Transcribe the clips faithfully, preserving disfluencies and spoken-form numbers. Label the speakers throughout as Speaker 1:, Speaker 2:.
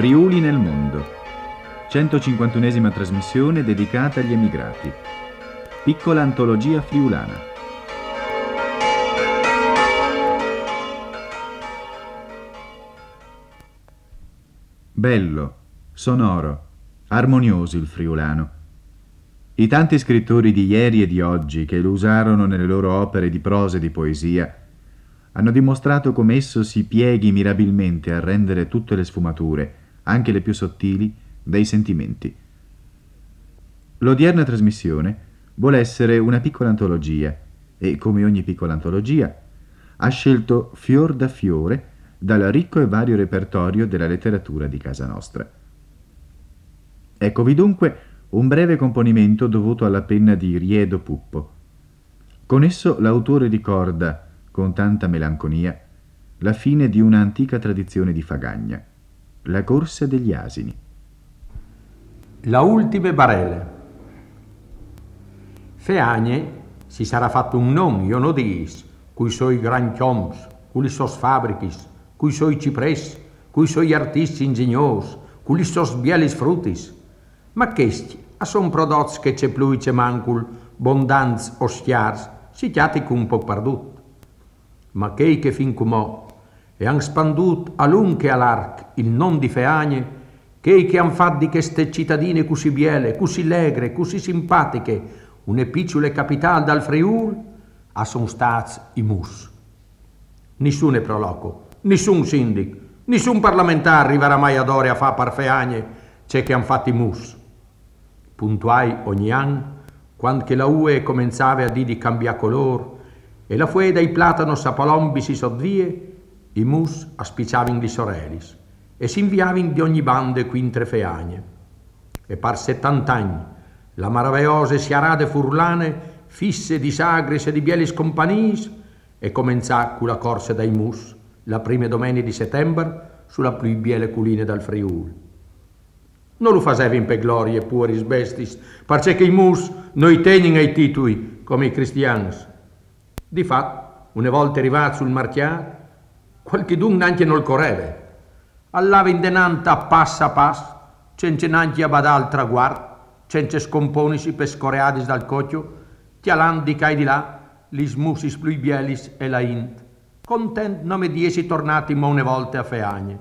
Speaker 1: Friuli nel mondo. centocinquantunesima trasmissione dedicata agli emigrati. Piccola antologia friulana. Bello, sonoro, armonioso il friulano. I tanti scrittori di ieri e di oggi che lo usarono nelle loro opere di prosa e di poesia hanno dimostrato come esso si pieghi mirabilmente a rendere tutte le sfumature, anche le più sottili, dei sentimenti. L'odierna trasmissione vuole essere una piccola antologia e, come ogni piccola antologia, ha scelto fior da fiore dal ricco e vario repertorio della letteratura di casa nostra. Eccovi dunque un breve componimento dovuto alla penna di Riedo Puppo. Con esso l'autore ricorda, con tanta melanconia, la fine di una antica tradizione di Fagagna, la corsa degli asini.
Speaker 2: La ultime barele. Feagne si sarà fatto un nome, io no dis, cui suoi gran chioms, cui sos fabrichis, cui suoi cipres, cui suoi artisti ingegnos, cui sos bielis frutis. Ma questi a son prodotti che c'è plui c'è mancul, bondanz o stiars, si chiati un po' perdut. Ma chei che fin comò e han spandut a lunche all'arc il non di Feagne, chei che han fatto di queste cittadine così biele, così legre, così simpatiche, une picciole capital dal Friul, a son stats i mus. Nessun proloco, nessun sindic, nessun parlamentare arriverà mai ad ore a fa par Feagne c'è che han fatto i mus. Puntuai ogni anno, quando che la U E cominciava a di di cambiare color, e la fue dai platanos a palombi si sodvie, i mus aspiciavin di sorelis, e si inviavin di ogni bande quintre Feagne. E par settant'anni, la maravigliose siarade furlane, fisse di sagres e di bielis companis, e comincià con la corsa dai mus, la prima domenica di settembre, sulla più biele culine dal Friuli. Non lo fasevin per glorie pueris bestis, parce che i mus noi tegnin ai titui, come i cristians. Di fatto, una volta arrivato sul marchiato, qualchedun anche non il correve. Allava in denanta passo a passo, senza neanche a badare al traguardo, senza scomponisi per scoreadis dal cocchio, tialan di ca e di là, li smusis plui bielis e la int, content nome di essi tornati mo une volte a Feagne.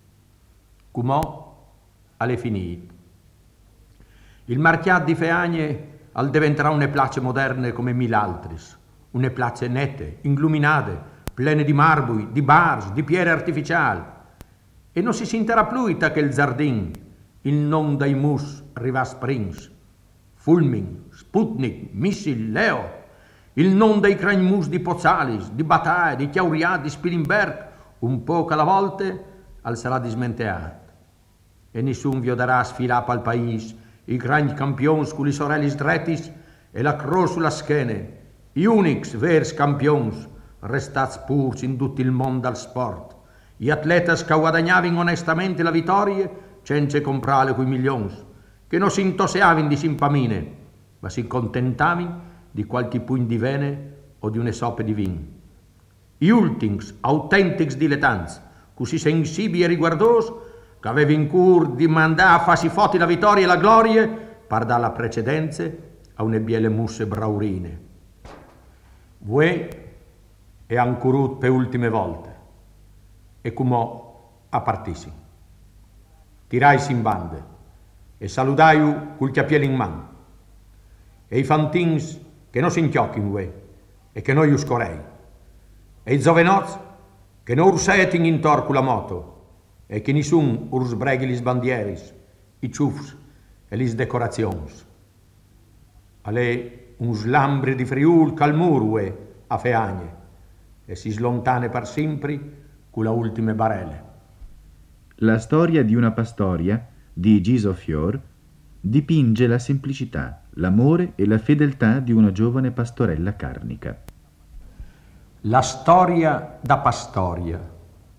Speaker 2: Cumò, alle finite. Il marchiato di Feagne al diventerà une place moderne come mille altris, une place nette, illuminate, plene di marbui, di bars, di pierre artificiali, e non si sentirà più che il giardin, il non dai mus Riva Springs, Fulming, Sputnik, Missil, Leo, il non dei crani mus di Pozzalis, di Bataille, di Chiauriat, di Spilimberg, un po' alla volta al sarà dismenteato. E nessun vi darà sfilare al paese i grandi campions con le sorelle drettis e la croce sulla schene, i unics vers campions restats purs in tutto il mondo al sport, gli atletas che guadagnavano onestamente la vittoria senza comprare quei milions, che non si intoseavano di simpamine, ma si contentavano di qualche pugno di vene o di une soppe di vin. Gli ultims, autentics dilettanti, così sensibili e riguardosi, che aveva in cur di mandare a farsi foti la vittoria e la gloria, par dare la precedenza a une biele musse braurine. Voi è ancurut per ultime volte, e comò a partisi. Tiraisi in bande, e saludaiu col chiappiele in mano, e i fantins che non si inchiocchino voi, e che noi uscorei, e i zovenoz che non ursetin intor con la moto, e che nessun urs breghi lis bandieris, i ciufs e lis decorazions. Ale un slambri di Friul calmurue a Feagne, e si slontane per sempre con la ultime barele.
Speaker 1: La storia di una pastoria di Giso Fior dipinge la semplicità, l'amore e la fedeltà di una giovane pastorella carnica.
Speaker 2: La storia da pastoria.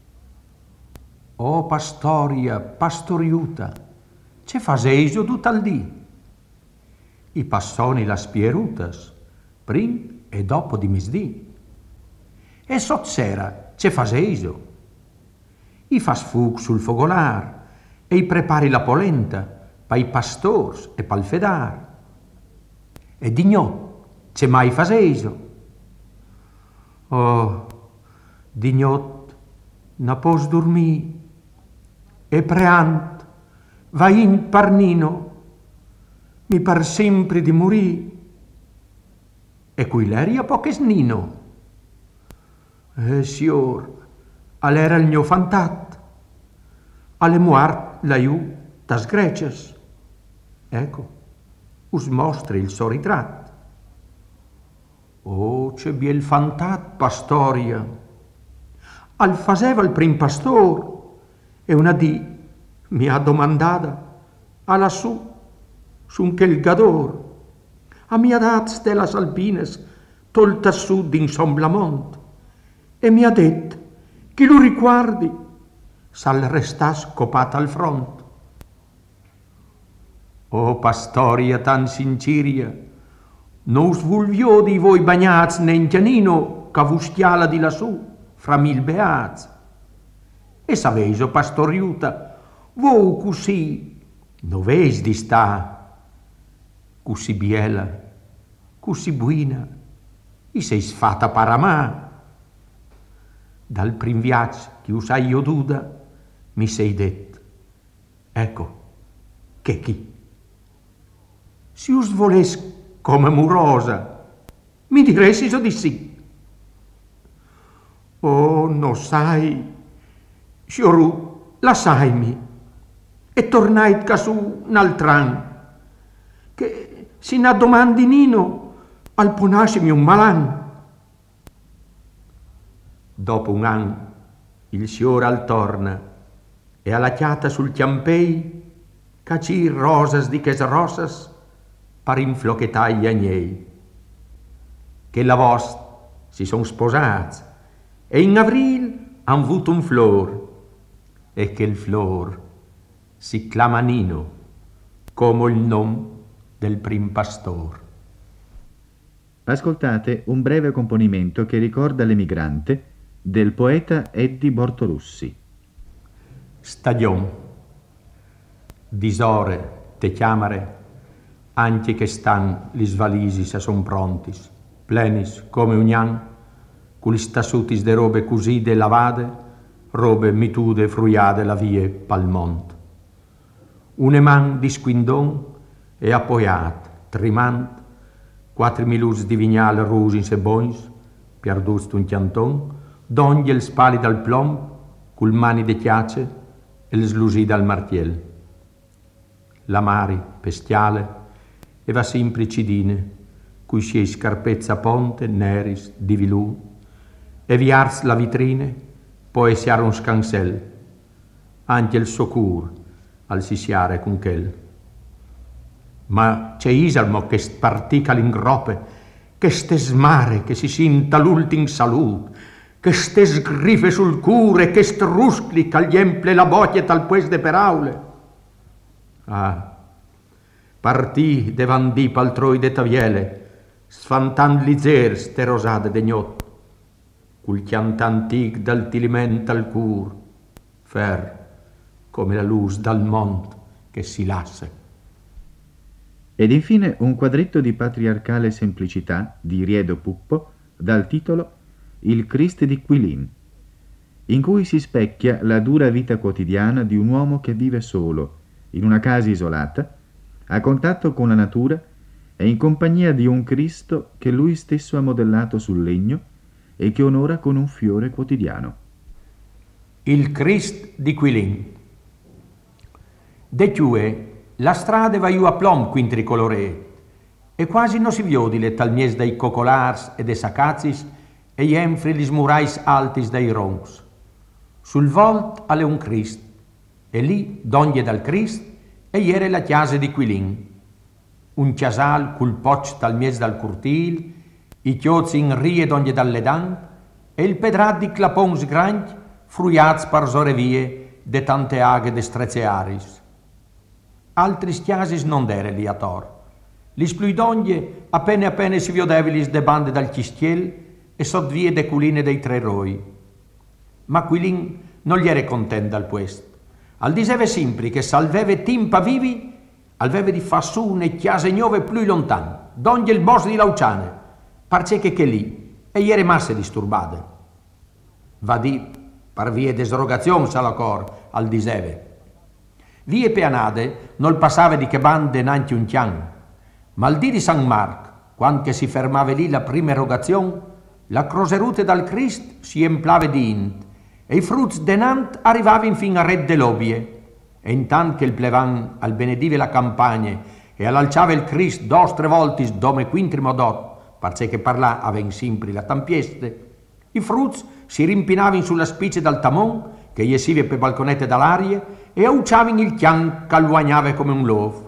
Speaker 2: Oh pastoria, pastoriuta, ce faseiso tut al dì. I passoni las pierutas, prim e dopo di mesdì. E sozzera ce faseiso. I fas fug sul fogolar, e prepari la polenta pai pastors e pal fedar. E dignot, c'è mai faseso. Oh, dignot, na pos dormì, e preant, va in parnino, mi par sempre di morì. E qui l'eria poche snino. Eh, signor, all'era il mio fantat, alle muart laiù das greces. Ecco, us mostri il suo ritrat. Oh, c'è biel fantat, pastoria. Al faceva il prim pastor, e una dì mi ha domandata, a lassù, sun che il gador, a mia dat delle alpines, tolta su d'insomblamont, e mi ha detto che lo riguardi, s'al restà scopata al front. Oh, pastoria tan sinciria, non svulviò di voi bagnats ne in chianino ca vuschiala di lassù, fra mil beats. E saveis, o pastoriuta, voi così, noveis di sta, così biela, così buina, e sei sfata paramà. Dal prim viaggio che usai io duda, mi sei detto, ecco, che chi? Se us voles come murosa, mi diresti so di sì. Oh, no sai, Scioru, lasciaimi, e tornai casù n'altran, che si na domandinino al ponascimi un malan. Dopo un anno, il signor al torna, e alla chiata sul chiampei, cacì rosas di ches rosas, par inflochetai gli agnei. Che la vost si son sposati, e in avril han avuto un flor, e che il flor si chiama Nino, come il nome del prim pastor.
Speaker 1: Ascoltate un breve componimento che ricorda l'emigrante del poeta Eddie Bortolussi.
Speaker 2: Stagion, disore te chiamare, anche che stan li svalisi se son prontis, plenis come ognan, culi stasutis de robe cuside lavade, robe mitude fruiade la vie pal mont. Un eman di squindon e appoiat, trimant, quattro milus di vignal rus in se boins, piardust un chianton, d'ogni el spali dal plom, cul mani de chiace, e il slusi dal martiel. La mari, pestiale, e va simplicidine, cui si scarpezza ponte, neris, di vilù, e viars la vitrine, poi siar un scansel, anche il socur, al sisiare con quel. Ma c'è Isalmo che spartica l'ingrope, che ste smare, che si sinta l'ultim salut, che ste sgrife sul cure, che struscli cagliemple la bocchia tal pues de peraule. Ah, partì devan di paltroi de taviele, sfantan lizer ste rosade de gnot, cul chiant antic dal tiliment al cur, fer come la luz dal mont che si lasse.
Speaker 1: Ed infine un quadretto di patriarcale semplicità di Riedo Puppo dal titolo Il Christ di Quilin, in cui si specchia la dura vita quotidiana di un uomo che vive solo, in una casa isolata, a contatto con la natura e in compagnia di un Cristo che lui stesso ha modellato sul legno e che onora con un fiore quotidiano.
Speaker 2: Il Christ di Quilin. De chiue, la strada va iù a plom quintricolore, e quasi non si viodile tal mies dai cocolars e de sacazis e iemfri lis murais altis dai roncs. Sul volt alle un Christ, e lì d'ogni dal Christ e iere la chiesa di Quilin. Un chiasal cul poc tal mies dal curtil, i chiozi in rie d'ogni dalle dan, e il pedrat di clapons grandi, fruiats par zore vie de tante aghe de strezzearis. Altri chiasis non dere lì a tor. Lis pluidoglie appena appena si viodevilis de bande dal chistiel e sot vie de culine dei tre roi. Ma Quilin non gli era content dal puest. al diseve sempre che salveve timpa vivi, alveve di fa su une chiase nuove più lontane, donde il bosco di Lauciane, parce che che lì, e ieri masse disturbate. Va di par vie desrogazione alla cor, al diseve. Vie peanade non passava di che bande nanti un chian, ma al dì di San Marc, quando che si fermava lì la prima erogazione, la croserute dal Crist si emplave di int, e i frutti denant arrivava infine a red de lobie, e intanto che il plevan al benedive la campagna e all'alciava il Crist dos tre volte dome quintrimo dot, parce che parlà aven sempre la tampieste, i frutti si rimpinavano sulla spice dal tamon, che iesive per balconette dall'aria, e auciavano il chian calguagnave come un lov.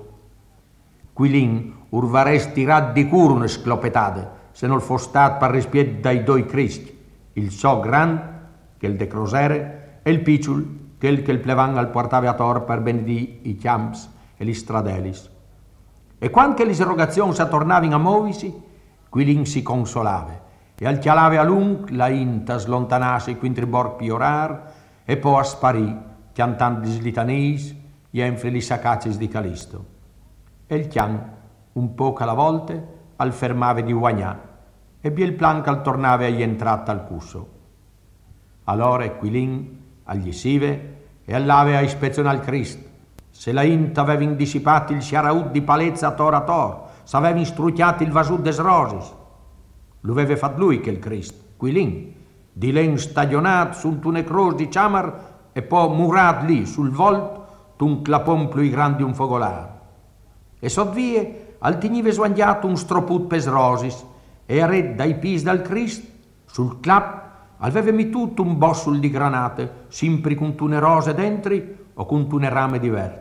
Speaker 2: Quilin urvaresti rad di curo une sclopetate, se non fosse stato per rispetto dai due Cristi, il so gran, che il de crosere, e il picciul, che il che il plevan al portava a tor per benedì i chiams e gli stradelis. E quando che l'interrogazione si tornavano a muovisi, Quilin si consolava, e al chialave a lung la inta slontanase quintri bor piorar, e poi a sparì, chiantando gli litanis, gli enfri li sacaccis di Calisto. E il chian, un poco alla volta, al fermave di guagnà, e bi il plan che al tornave agli entrata al cusso. Allora Quilin, agli sive, e all'ave a ispezionare il Crist. Se la inta aveva indissipati il sciaraut di palezza a tor a tor, s'aveva istrucchiati il vasù des rosis. Lo aveva fatto lui che il Crist, Quilin, di len stagionato sunt une croce di ciamar e poi murat lì sul volto d'un clapon più grande di un fogolare. E sovvie al tinive svagliato un stroput pes rosis e a red dai pis dal Crist sul clap avevemi tutto un bossul di granate, sempre con tune rose dentri o con tune rame diverse.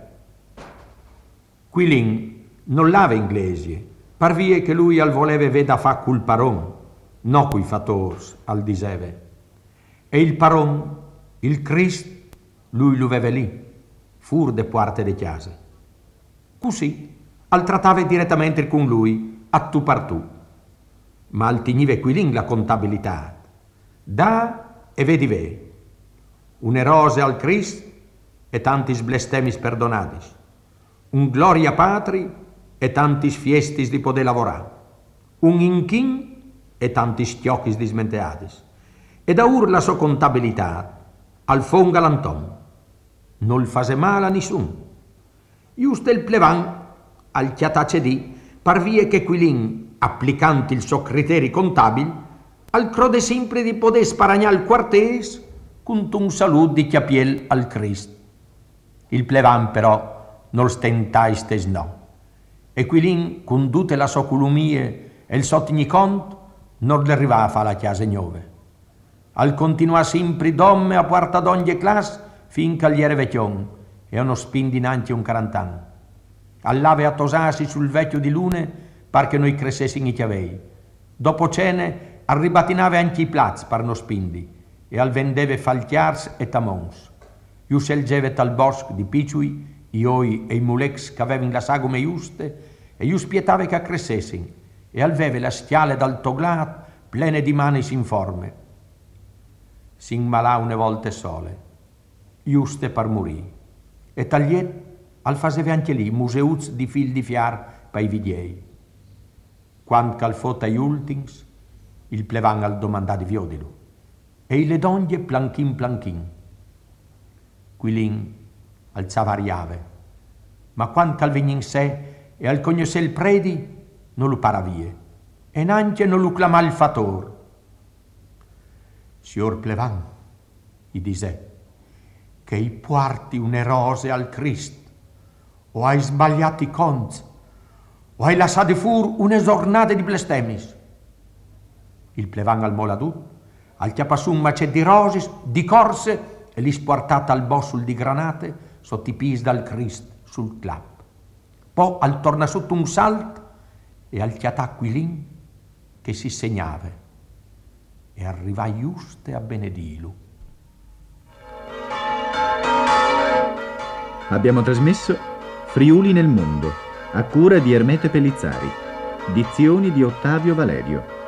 Speaker 2: Quilin non l'ave inglesi, parvie che lui al voleve veda fa col paron, no coi fators al diseve. E il paron, il Crist, lui lo veve lì, fur de parte de chiase. Così, al trattava direttamente con lui, a tu par tu. Ma al tinive Quilin la contabilità. Da e vedi ve, une rose al Crist e tantis blestemis perdonatis, un gloria patri e tantis fiestis di poder lavorare, un inchin e tantis chiocchis dismenteatis, e da ur la sua contabilità al fon galanton, non fase male a nessun. Just il plevan al chiatace di parvie che Quilin, applicanti il suo criteri contabili, al crode sempre di poter sparagnar il quartes con un salut di chiapiel al Crist. Il plevan però non stentais no. E Quilin, con tutte la sua culumie e il sottigni cont, non le arrivava alla chiesa nuove. Al continuare sempre domme a porta d'ogni classe finché gli era vecchion e uno spin dinanzi un quarant'anni. All'ave a tosarsi sul vecchio di lune par che noi crescessimo i chiavei. Dopo cene arribatinave anche i plats per no spindi e al vendeve falchiars e tamons. Iu selgeve tal bosco di picciui, i oi e i mulex che avevano la sagome giuste e iu spietave che crescessin e al veve la stiale dal toglat plene di mani sinforme. S'inmalà une volte sole, giuste per morì, e tagliet al faseve anche lì museuz di fil di fiar per i vidiei. Quando cal fota gli ultins, il plevan al domandà di viodilu, e le donne planchin planchin. Quilin alzava riave, ma quando cal vegni in sé e al cognosce il predi, non lo paravie, e neanche non lo clamà il fator. Signor plevan, gli disse, che i porti une rose al Crist, o hai sbagliati i conti, o hai lasciato fur une giornate di blestemis. Il plevan al moladut, al chiapassù un macet di rosis, di corse, e li sportata al bossul di granate, sotto i pis dal Crist sul clap. Poi al torna sotto un salt e al chiatà Quilin che si segnava e arriva giuste a benedilu.
Speaker 1: Abbiamo trasmesso Friuli nel mondo, a cura di Ermete Pellizzari, dizioni di Ottavio Valerio.